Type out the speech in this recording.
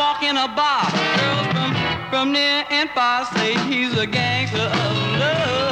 talk in a bar. Girls from near and far say he's a gangster of love.